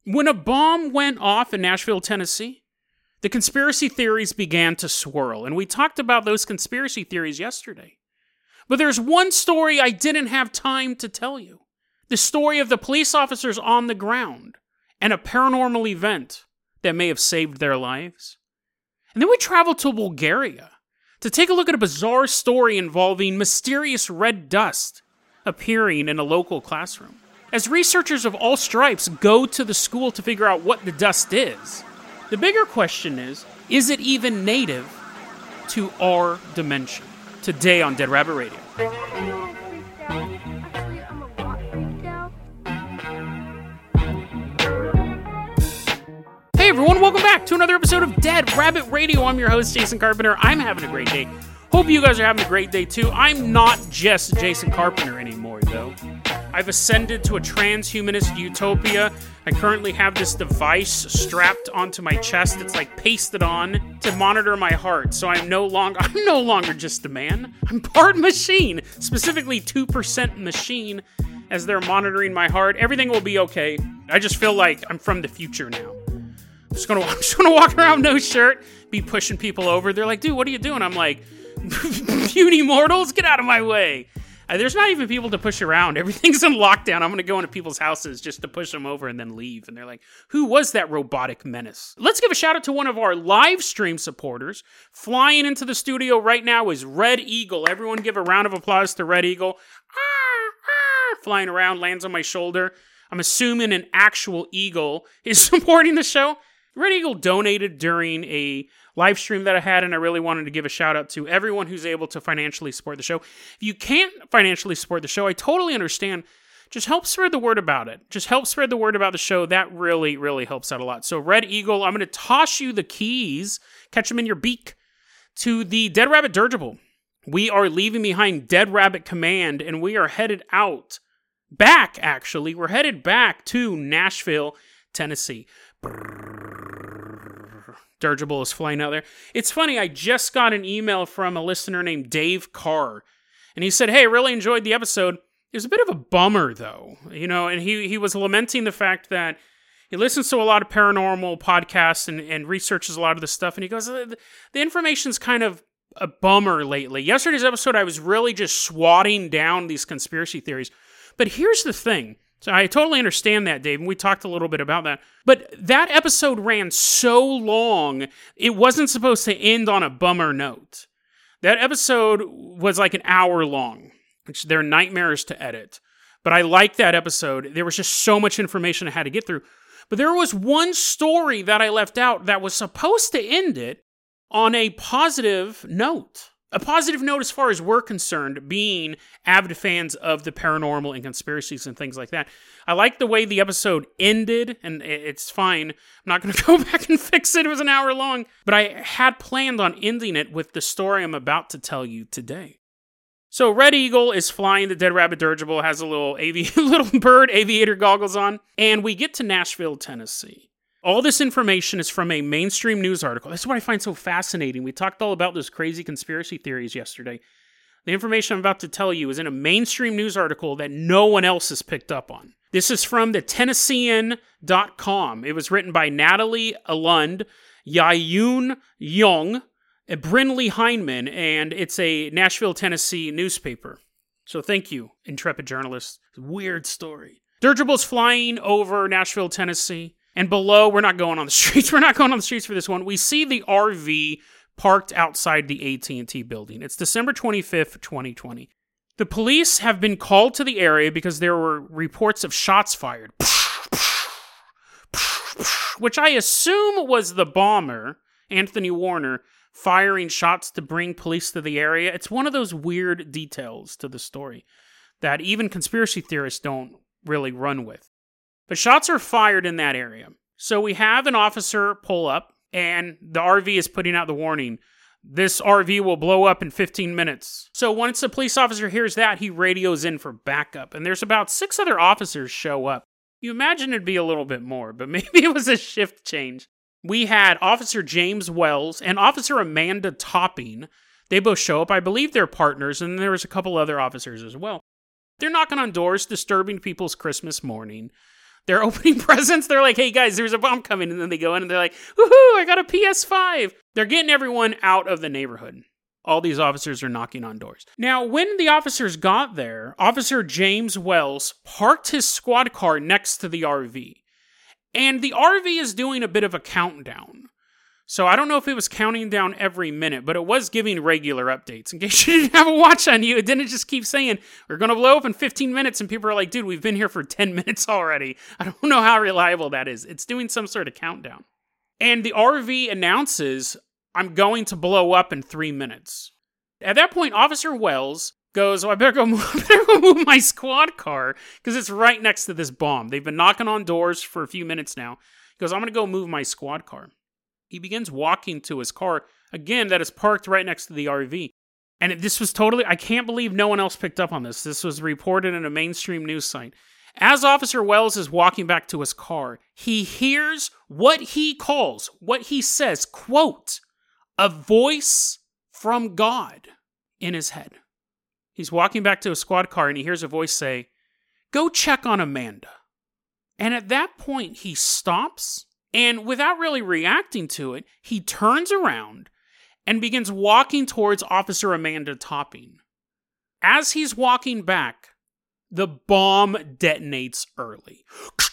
When a bomb went off in Nashville, Tennessee, the conspiracy theories began to swirl, and we talked about those conspiracy theories yesterday. But there's one story I didn't have time to tell you. The story of the police officers on the ground and a paranormal event that may have saved their lives. And then we traveled to Bulgaria to take a look at a bizarre story involving mysterious red dust appearing in a local classroom. As researchers of all stripes go to the school to figure out what the dust is, the bigger question is it even native to our dimension? Today on Dead Rabbit Radio. Hey everyone, welcome back to another episode of Dead Rabbit Radio. I'm your host, Jason Carpenter. I'm having a great day. Hope you guys are having a great day too. I'm not just Jason Carpenter anymore, though. I've ascended to a transhumanist utopia. I currently have this device strapped onto my chest. It's like pasted on to monitor my heart. So I'm no longer just a man. I'm part machine, specifically 2% machine. As they're monitoring my heart, everything will be okay. I just feel like I'm from the future now. I'm just gonna walk around no shirt, be pushing people over. They're like, dude, what are you doing? I'm like, puny mortals, get out of my way. There's not even people to push around. Everything's in lockdown. I'm going to go into people's houses just to push them over and then leave. And they're like, who was that robotic menace? Let's give a shout out to one of our live stream supporters. Flying into the studio right now is Red Eagle. Everyone give a round of applause to Red Eagle. Flying around, lands on my shoulder. I'm assuming an actual eagle is supporting the show. Red Eagle donated during a live stream that I had, and I really wanted to give a shout out to everyone who's able to financially support the show. If you can't financially support the show, I totally understand. Just help spread the word about it. Just help spread the word about the show. That really, really helps out a lot. So Red Eagle, I'm going to toss you the keys, catch them in your beak, to the Dead Rabbit dirigible. We are leaving behind Dead Rabbit Command, and we are headed we're headed back to Nashville, Tennessee. Dirigible is flying out there. It's funny, I just got an email from a listener named Dave Carr, and he said, hey, I really enjoyed the episode. It was a bit of a bummer, though, and he was lamenting the fact that he listens to a lot of paranormal podcasts and researches a lot of this stuff, and he goes, the information's kind of a bummer lately. Yesterday's episode, I was really just swatting down these conspiracy theories. But here's the thing. So I totally understand that, Dave, and we talked a little bit about that. But that episode ran so long, it wasn't supposed to end on a bummer note. That episode was like an hour long, which they're nightmares to edit. But I liked that episode. There was just so much information I had to get through. But there was one story that I left out that was supposed to end it on a positive note. A positive note as far as we're concerned, being avid fans of the paranormal and conspiracies and things like that. I like the way the episode ended, and it's fine. I'm not going to go back and fix it. It was an hour long. But I had planned on ending it with the story I'm about to tell you today. So Red Eagle is flying the Dead Rabbit dirigible, has a little bird aviator goggles on, and we get to Nashville, Tennessee. All this information is from a mainstream news article. That's what I find so fascinating. We talked all about those crazy conspiracy theories yesterday. The information I'm about to tell you is in a mainstream news article that no one else has picked up on. This is from the Tennessean.com. It was written by Natalie Alund, Yayun Young, and Brinley Heineman, and it's a Nashville, Tennessee newspaper. So thank you, intrepid journalists. Weird story. Dirigible's flying over Nashville, Tennessee. And below, we're not going on the streets. We're not going on the streets for this one. We see the RV parked outside the AT&T building. It's December 25th, 2020. The police have been called to the area because there were reports of shots fired. Which I assume was the bomber, Anthony Warner, firing shots to bring police to the area. It's one of those weird details to the story that even conspiracy theorists don't really run with. But shots are fired in that area. So we have an officer pull up, and the RV is putting out the warning. This RV will blow up in 15 minutes. So once the police officer hears that, he radios in for backup. And there's about 6 other officers show up. You imagine it'd be a little bit more, but maybe it was a shift change. We had Officer James Wells and Officer Amanda Topping. They both show up. I believe they're partners, and there was a couple other officers as well. They're knocking on doors, disturbing people's Christmas morning. They're opening presents. They're like, hey guys, there's a bomb coming. And then they go in and they're like, woohoo, I got a PS5. They're getting everyone out of the neighborhood. All these officers are knocking on doors. Now, when the officers got there, Officer James Wells parked his squad car next to the RV. And the RV is doing a bit of a countdown. So I don't know if it was counting down every minute, but it was giving regular updates. In case you didn't have a watch on you, it didn't just keep saying, we're going to blow up in 15 minutes, and people are like, dude, we've been here for 10 minutes already. I don't know how reliable that is. It's doing some sort of countdown. And the RV announces, I'm going to blow up in 3 minutes. At that point, Officer Wells goes, I better go move my squad car, because it's right next to this bomb. They've been knocking on doors for a few minutes now. He goes, I'm going to go move my squad car. He begins walking to his car, again, that is parked right next to the RV. And this was totally, I can't believe no one else picked up on this. This was reported in a mainstream news site. As Officer Wells is walking back to his car, he hears what he calls, what he says, quote, a voice from God in his head. He's walking back to his squad car and he hears a voice say, go check on Amanda. And at that point, he stops. And without really reacting to it, he turns around and begins walking towards Officer Amanda Topping. As he's walking back, the bomb detonates early.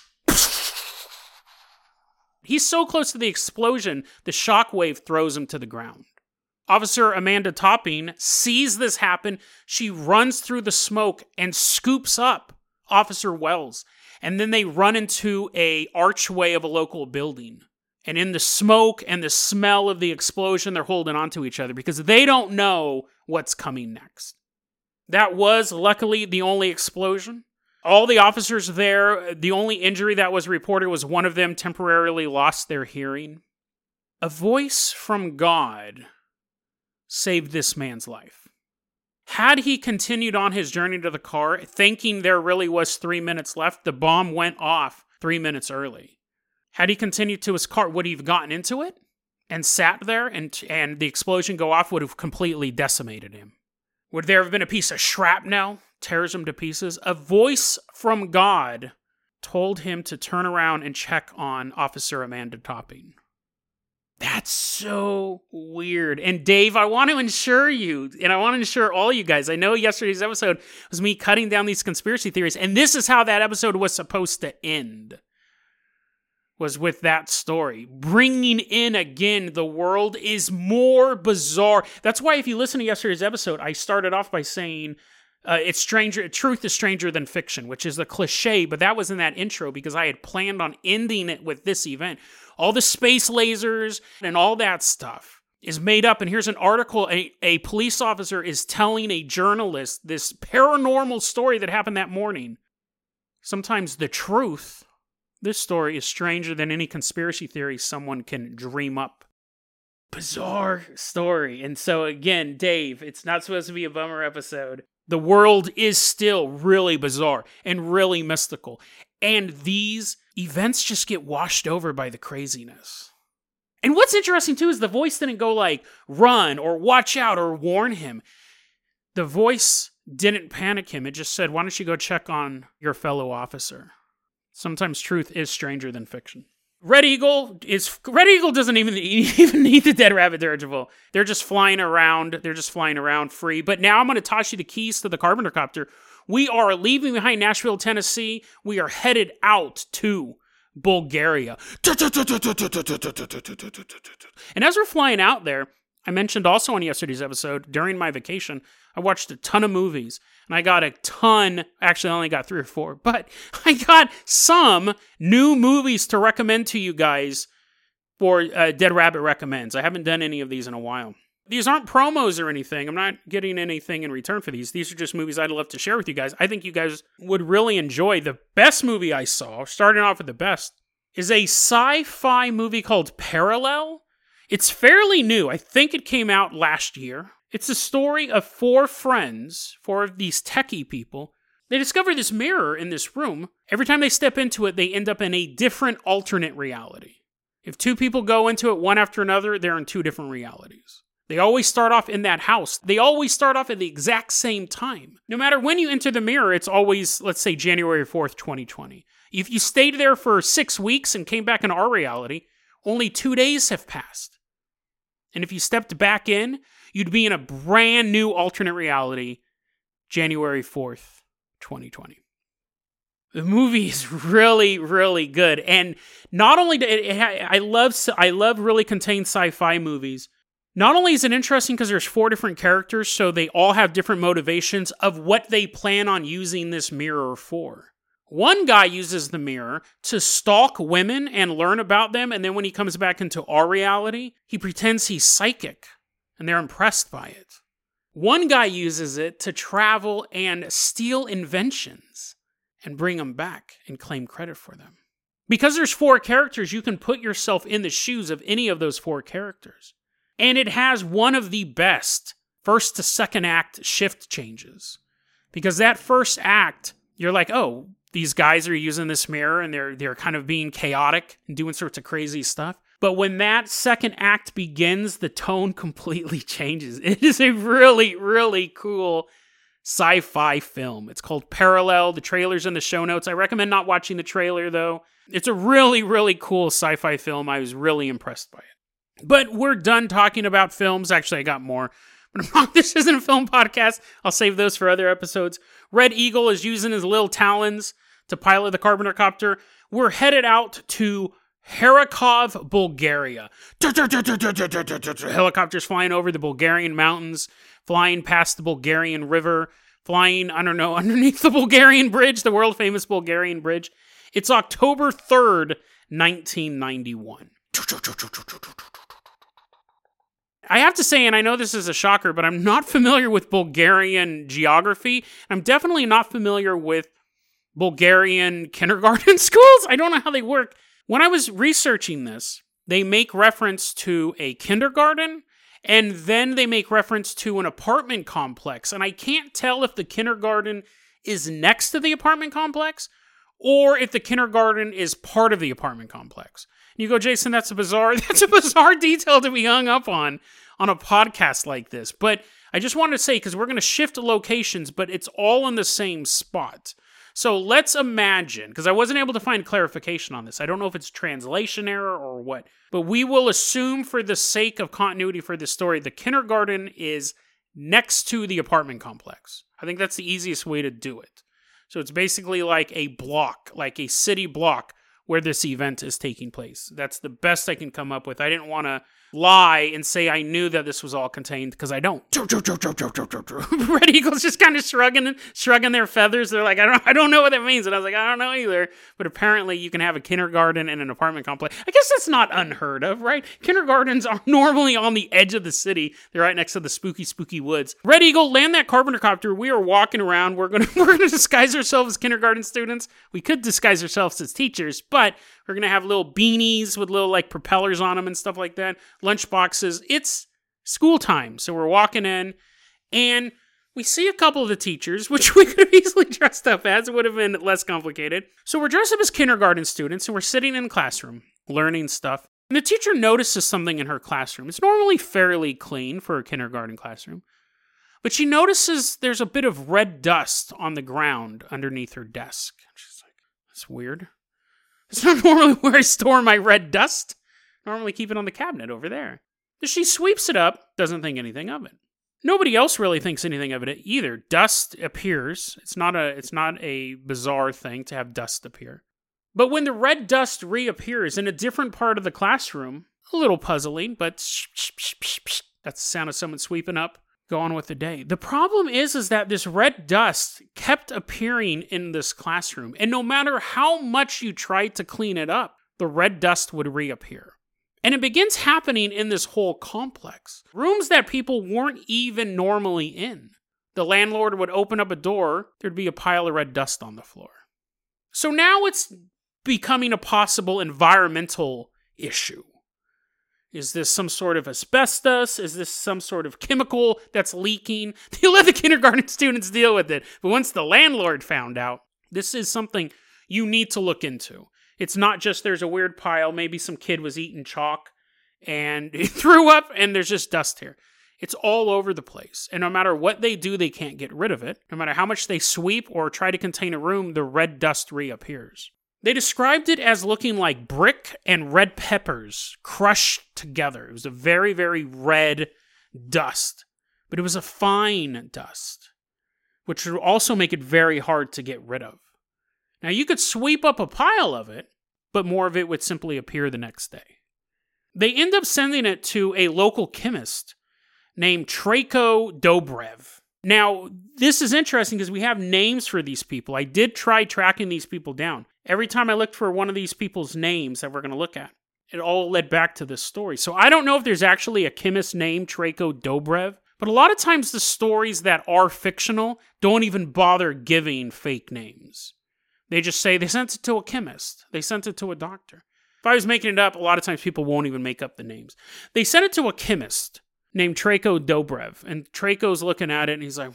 He's so close to the explosion, the shockwave throws him to the ground. Officer Amanda Topping sees this happen. She runs through the smoke and scoops up Officer Wells. And then they run into an archway of a local building. And in the smoke and the smell of the explosion, they're holding onto each other because they don't know what's coming next. That was, luckily, the only explosion. All the officers there, the only injury that was reported was one of them temporarily lost their hearing. A voice from God saved this man's life. Had he continued on his journey to the car, thinking there really was 3 minutes left, the bomb went off 3 minutes early. Had he continued to his car, would he have gotten into it and sat there and the explosion go off would have completely decimated him? Would there have been a piece of shrapnel, tears him to pieces? A voice from God told him to turn around and check on Officer Amanda Topping. That's so weird. And Dave, I want to ensure you, and I want to ensure all you guys, I know yesterday's episode was me cutting down these conspiracy theories, and this is how that episode was supposed to end. Was with that story. Bringing in again, the world is more bizarre. That's why if you listen to yesterday's episode, I started off by saying, truth is stranger than fiction, which is a cliche, but that was in that intro because I had planned on ending it with this event. All the space lasers and all that stuff is made up. And here's an article. A police officer is telling a journalist this paranormal story that happened that morning. Sometimes the truth, this story is stranger than any conspiracy theory someone can dream up. Bizarre story. And so again, Dave, it's not supposed to be a bummer episode. The world is still really bizarre and really mystical. And these events just get washed over by the craziness. And what's interesting too is the voice didn't go like, run or watch out or warn him. The voice didn't panic him. It just said, why don't you go check on your fellow officer? Sometimes truth is stranger than fiction. Red Eagle doesn't even need the dead rabbit dirigible. They're just flying around. They're just flying around free. But now I'm going to toss you the keys to the Carpenter Copter. We are leaving behind Nashville, Tennessee. We are headed out to Bulgaria. And as we're flying out there, I mentioned also on yesterday's episode, during my vacation, I watched a ton of movies. And I got actually I only got 3 or 4, but I got some new movies to recommend to you guys for Dead Rabbit Recommends. I haven't done any of these in a while. These aren't promos or anything. I'm not getting anything in return for these. These are just movies I'd love to share with you guys. I think you guys would really enjoy. The best movie I saw, starting off with the best, is a sci-fi movie called Parallel. It's fairly new. I think it came out last year. It's the story of 4 friends, 4 of these techie people. They discover this mirror in this room. Every time they step into it, they end up in a different alternate reality. If 2 people go into it one after another, they're in 2 different realities. They always start off in that house. They always start off at the exact same time. No matter when you enter the mirror, it's always, let's say, January 4th, 2020. If you stayed there for 6 weeks and came back in our reality, only 2 days have passed. And if you stepped back in, you'd be in a brand new alternate reality, January 4th, 2020. The movie is really, really good. And not only I love really contained sci-fi movies. Not only is it interesting because there's 4 different characters, so they all have different motivations of what they plan on using this mirror for. One guy uses the mirror to stalk women and learn about them, and then when he comes back into our reality, he pretends he's psychic, and they're impressed by it. One guy uses it to travel and steal inventions and bring them back and claim credit for them. Because there's 4 characters, you can put yourself in the shoes of any of those 4 characters. And it has one of the best first to second act shift changes. Because that first act, you're like, oh, these guys are using this mirror and they're kind of being chaotic and doing sorts of crazy stuff. But when that second act begins, the tone completely changes. It is a really, really cool sci-fi film. It's called Parallel. The trailer's in the show notes. I recommend not watching the trailer, though. It's a really, really cool sci-fi film. I was really impressed by it. But we're done talking about films. Actually, I got more. But this isn't a film podcast. I'll save those for other episodes. Red Eagle is using his little talons to pilot the Carpenter copter. We're headed out to Harakov, Bulgaria. Helicopters flying over the Bulgarian mountains, flying past the Bulgarian river, flying, underneath the Bulgarian bridge, the world-famous Bulgarian bridge. It's October 3rd, 1991. I have to say, and I know this is a shocker, but I'm not familiar with Bulgarian geography. I'm definitely not familiar with Bulgarian kindergarten schools. I don't know how they work. When I was researching this, they make reference to a kindergarten, and then they make reference to an apartment complex. And I can't tell if the kindergarten is next to the apartment complex, or if the kindergarten is part of the apartment complex. And you go, Jason, that's a bizarre detail to be hung up on a podcast like this. But I just wanted to say, because we're going to shift locations, but it's all in the same spot. So let's imagine, because I wasn't able to find clarification on this. I don't know if it's translation error or what. But we will assume for the sake of continuity for this story, the kindergarten is next to the apartment complex. I think that's the easiest way to do it. So it's basically like a block, like a city block where this event is taking place. That's the best I can come up with. I didn't want to lie and say I knew that this was all contained, because I don't. Red Eagles just kind of shrugging their feathers. They're like, I don't know what that means. And I was like, I don't know either. But apparently you can have a kindergarten and an apartment complex. I guess that's not unheard of, right? Kindergartens are normally on the edge of the city. They're right next to the spooky, spooky woods. Red Eagle, land that Carpenter copter. We are walking around. We're gonna disguise ourselves as kindergarten students. We could disguise ourselves as teachers, but we're going to have little beanies with little like propellers on them and stuff like that. Lunch boxes. It's school time. So we're walking in and we see a couple of the teachers, which we could have easily dressed up as. It would have been less complicated. So we're dressed up as kindergarten students and we're sitting in the classroom learning stuff. And the teacher notices something in her classroom. It's normally fairly clean for a kindergarten classroom. But she notices there's a bit of red dust on the ground underneath her desk. She's like, that's weird. It's not normally where I store my red dust. I normally keep it on the cabinet over there. She sweeps it up, doesn't think anything of it. Nobody else really thinks anything of it either. Dust appears. It's not a bizarre thing to have dust appear. But when the red dust reappears in a different part of the classroom, a little puzzling, but that's the sound of someone sweeping up. Go on with the day. The problem is that this red dust kept appearing in this classroom, and no matter how much you tried to clean it up, the red dust would reappear. And it begins happening in this whole complex. Rooms that people weren't even normally in. The landlord would open up a door, there'd be a pile of red dust on the floor. So now it's becoming a possible environmental issue. Is this some sort of asbestos? Is this some sort of chemical that's leaking? They let the kindergarten students deal with it. But once the landlord found out, this is something you need to look into. It's not just there's a weird pile, maybe some kid was eating chalk and he threw up and there's just dust here. It's all over the place. And no matter what they do, they can't get rid of it. No matter how much they sweep or try to contain a room, the red dust reappears. They described it as looking like brick and red peppers crushed together. It was a very, very red dust, but it was a fine dust, which would also make it very hard to get rid of. Now, you could sweep up a pile of it, but more of it would simply appear the next day. They end up sending it to a local chemist named Trayko Dobrev. Now, this is interesting because we have names for these people. I did try tracking these people down. Every time I looked for one of these people's names that we're going to look at, it all led back to this story. So I don't know if there's actually a chemist named Trayko Dobrev, but a lot of times the stories that are fictional don't even bother giving fake names. They just say they sent it to a chemist. They sent it to a doctor. If I was making it up, a lot of times people won't even make up the names. They sent it to a chemist named Trayko Dobrev, and Trayko's looking at it, and he's like,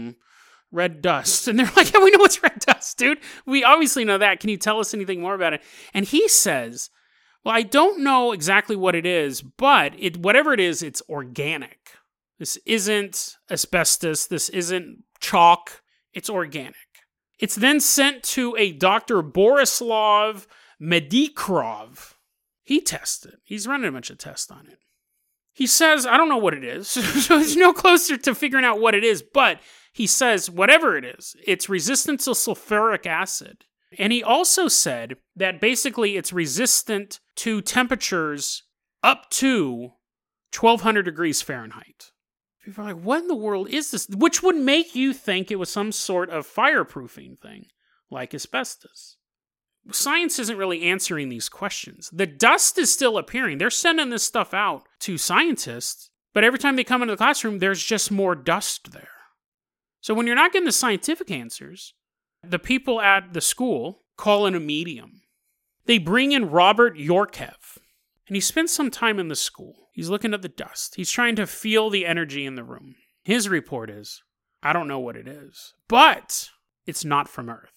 red dust. And they're like, yeah, we know it's red dust, dude. We obviously know that. Can you tell us anything more about it? And he says, well, I don't know exactly what it is, but whatever it is, it's organic. This isn't asbestos. This isn't chalk. It's organic. It's then sent to a Dr. Borislav Medikrov. He tests it. He's running a bunch of tests on it. He says, I don't know what it is. So he's no closer to figuring out what it is, but he says, whatever it is, it's resistant to sulfuric acid. And he also said that basically it's resistant to temperatures up to 1,200 degrees Fahrenheit. People are like, what in the world is this? Which would make you think it was some sort of fireproofing thing, like asbestos. Science isn't really answering these questions. The dust is still appearing. They're sending this stuff out to scientists, but every time they come into the classroom, there's just more dust there. So when you're not getting the scientific answers, the people at the school call in a medium. They bring in Robert Yorkev, and he spends some time in the school. He's looking at the dust. He's trying to feel the energy in the room. His report is, I don't know what it is, but it's not from Earth.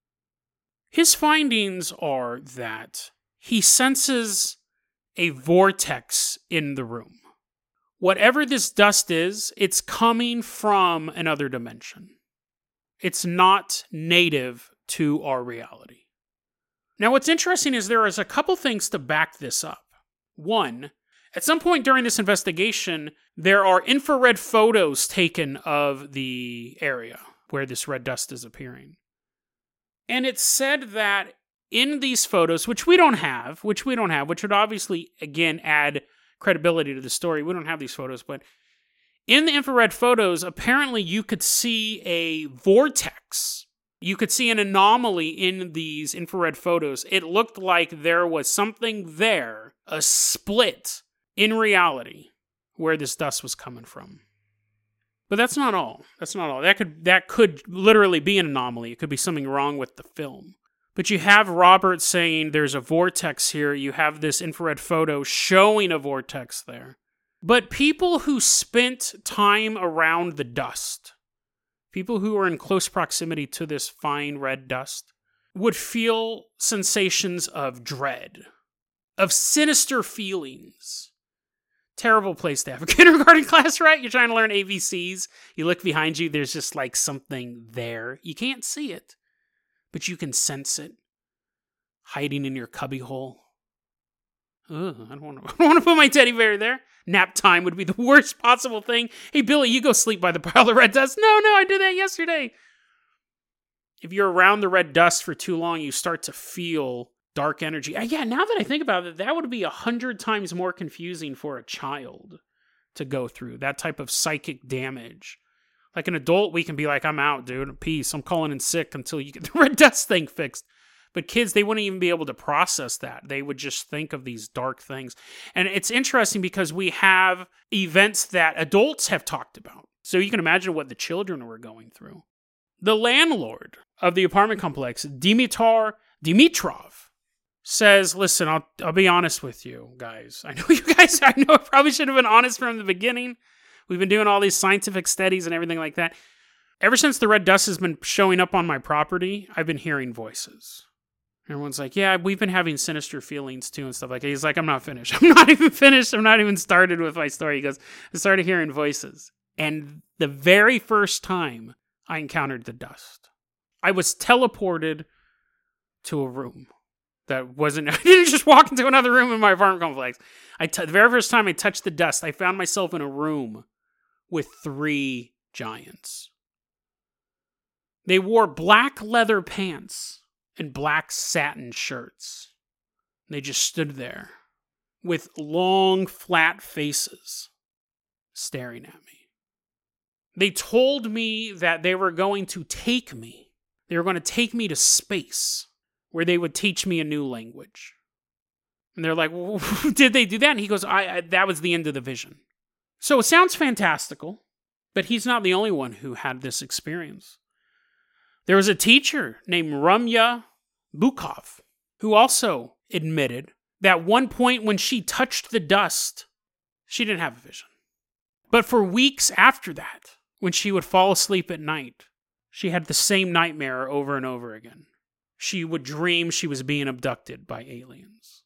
His findings are that he senses a vortex in the room. Whatever this dust is, it's coming from another dimension. It's not native to our reality. Now, what's interesting is there is a couple things to back this up. One, at some point during this investigation, there are infrared photos taken of the area where this red dust is appearing. And it's said that in these photos, which we don't have, which would obviously, again, add credibility to the story. We don't have these photos, but in the infrared photos, apparently you could see a vortex. You could see an anomaly in these infrared photos. It looked like there was something there, a split in reality, where this dust was coming from. But that's not all. That could literally be an anomaly. It could be something wrong with the film. But you have Robert saying there's a vortex here. You have this infrared photo showing a vortex there. But people who spent time around the dust, people who are in close proximity to this fine red dust, would feel sensations of dread, of sinister feelings. Terrible place to have a kindergarten class, right? You're trying to learn ABCs. You look behind you, there's just like something there. You can't see it, but you can sense it hiding in your cubbyhole. Ugh, I don't want to put my teddy bear there. Nap time would be the worst possible thing. Hey, Billy, you go sleep by the pile of red dust. No, I did that yesterday. If you're around the red dust for too long, you start to feel dark energy. Yeah, now that I think about it, that would be 100 times more confusing for a child to go through. That type of psychic damage. Like an adult, we can be like, I'm out, dude. Peace. I'm calling in sick until you get the red dust thing fixed. But kids, they wouldn't even be able to process that. They would just think of these dark things. And it's interesting because we have events that adults have talked about. So you can imagine what the children were going through. The landlord of the apartment complex, Dimitar Dimitrov, says, listen, I'll be honest with you guys. I know I probably should have been honest from the beginning. We've been doing all these scientific studies and everything like that. Ever since the red dust has been showing up on my property, I've been hearing voices. Everyone's like, yeah, we've been having sinister feelings too and stuff like that. He's like, I'm not finished. I'm not even finished. I'm not even started with my story. He goes, I started hearing voices. And the very first time I encountered the dust, I was teleported to a room. That wasn't, I didn't just walk into another room in my apartment complex. The very first time I touched the dust, I found myself in a room with 3 giants. They wore black leather pants and black satin shirts. They just stood there with long, flat faces staring at me. They told me that they were going to take me. They were going to take me to space, where they would teach me a new language. And they're like, well, did they do that? And he goes, that was the end of the vision. So it sounds fantastical, but he's not the only one who had this experience. There was a teacher named Rumya Bukov who also admitted that one point when she touched the dust, she didn't have a vision. But for weeks after that, when she would fall asleep at night, she had the same nightmare over and over again. She would dream she was being abducted by aliens.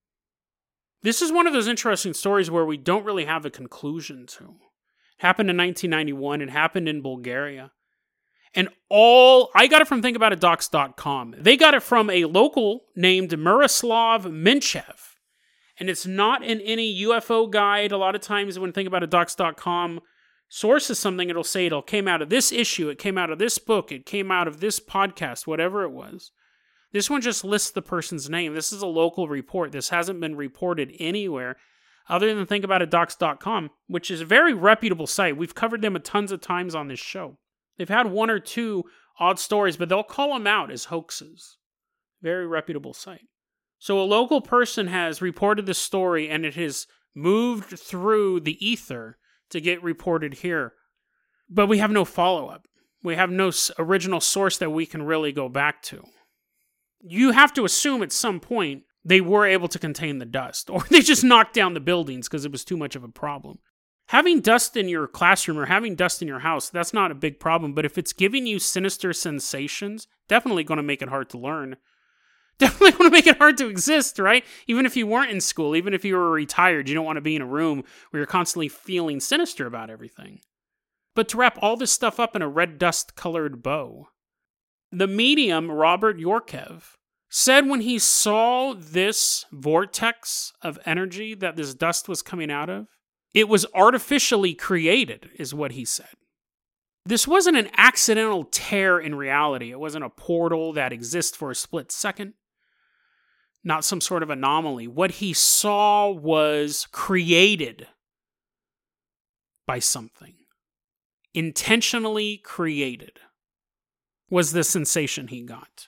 This is one of those interesting stories where we don't really have a conclusion to. It happened in 1991. It happened in Bulgaria. And I got it from ThinkAboutItDocs.com. They got it from a local named Miroslav Minchev. And it's not in any UFO guide. A lot of times when ThinkAboutItDocs.com sources something, it'll say it came out of this issue, it came out of this book, it came out of this podcast, whatever it was. This one just lists the person's name. This is a local report. This hasn't been reported anywhere other than ThinkAboutItDocs.com, which is a very reputable site. We've covered them tons of times on this show. They've had 1 or 2 odd stories, but they'll call them out as hoaxes. Very reputable site. So a local person has reported this story, and it has moved through the ether to get reported here. But we have no follow-up. We have no original source that we can really go back to. You have to assume at some point they were able to contain the dust, or they just knocked down the buildings because it was too much of a problem. Having dust in your classroom or having dust in your house, that's not a big problem, but if it's giving you sinister sensations, definitely going to make it hard to learn. Definitely going to make it hard to exist, right? Even if you weren't in school, even if you were retired, you don't want to be in a room where you're constantly feeling sinister about everything. But to wrap all this stuff up in a red dust-colored bow, the medium, Robert Yorkev, said when he saw this vortex of energy that this dust was coming out of, it was artificially created, is what he said. This wasn't an accidental tear in reality. It wasn't a portal that exists for a split second. Not some sort of anomaly. What he saw was created by something. Intentionally created was the sensation he got.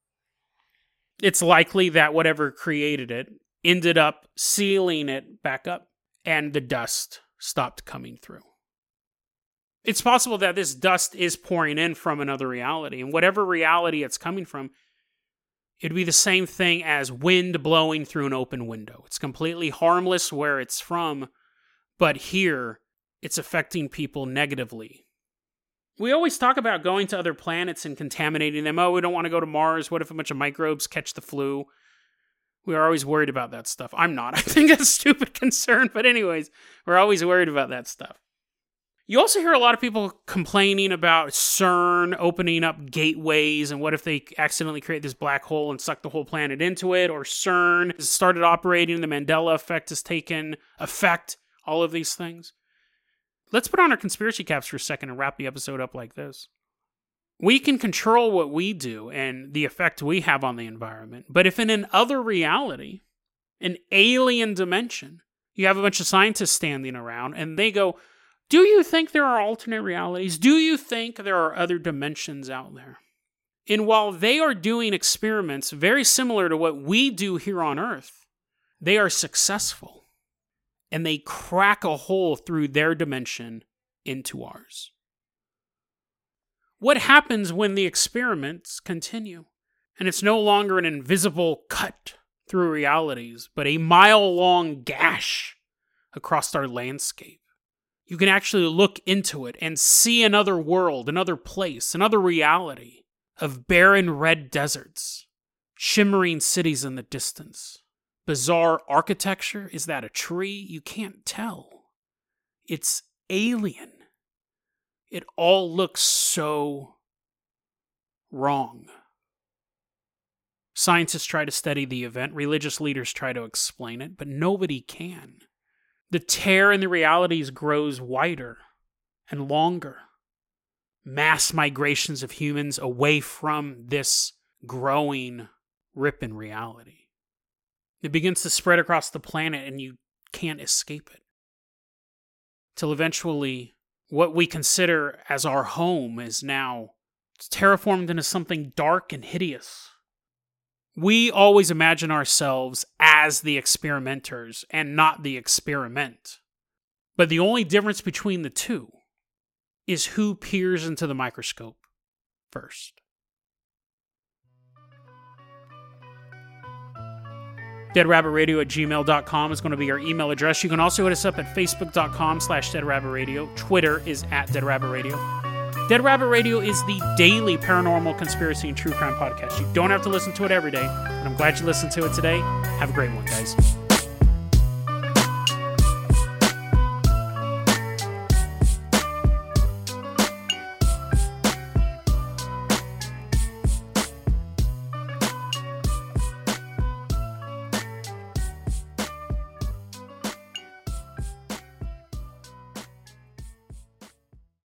It's likely that whatever created it ended up sealing it back up, and the dust stopped coming through. It's possible that this dust is pouring in from another reality, and whatever reality it's coming from, it'd be the same thing as wind blowing through an open window. It's completely harmless where it's from, but here, it's affecting people negatively. We always talk about going to other planets and contaminating them. Oh, we don't want to go to Mars. What if a bunch of microbes catch the flu? We are always worried about that stuff. I'm not. I think that's a stupid concern, but anyways, we're always worried about that stuff. You also hear a lot of people complaining about CERN opening up gateways, and what if they accidentally create this black hole and suck the whole planet into it, or CERN has started operating, the Mandela effect has taken effect, all of these things. Let's put on our conspiracy caps for a second and wrap the episode up like this. We can control what we do and the effect we have on the environment, but if in another reality, an alien dimension, you have a bunch of scientists standing around and they go, do you think there are alternate realities? Do you think there are other dimensions out there? And while they are doing experiments very similar to what we do here on Earth, they are successful. And they crack a hole through their dimension into ours. What happens when the experiments continue? And it's no longer an invisible cut through realities, but a mile-long gash across our landscape. You can actually look into it and see another world, another place, another reality of barren red deserts, shimmering cities in the distance. Bizarre architecture? Is that a tree? You can't tell. It's alien. It all looks so wrong. Scientists try to study the event, religious leaders try to explain it, but nobody can. The tear in the realities grows wider and longer. Mass migrations of humans away from this growing rip in reality. It begins to spread across the planet and you can't escape it. Till eventually, what we consider as our home is now terraformed into something dark and hideous. We always imagine ourselves as the experimenters and not the experiment. But the only difference between the two is who peers into the microscope first. DeadRabbitRadio@gmail.com is going to be our email address. You can also hit us up at Facebook.com/DeadRabbitRadio. Twitter is @DeadRabbitRadio. Dead Rabbit Radio is the daily paranormal conspiracy and true crime podcast. You don't have to listen to it every day, and I'm glad you listened to it today. Have a great one, guys.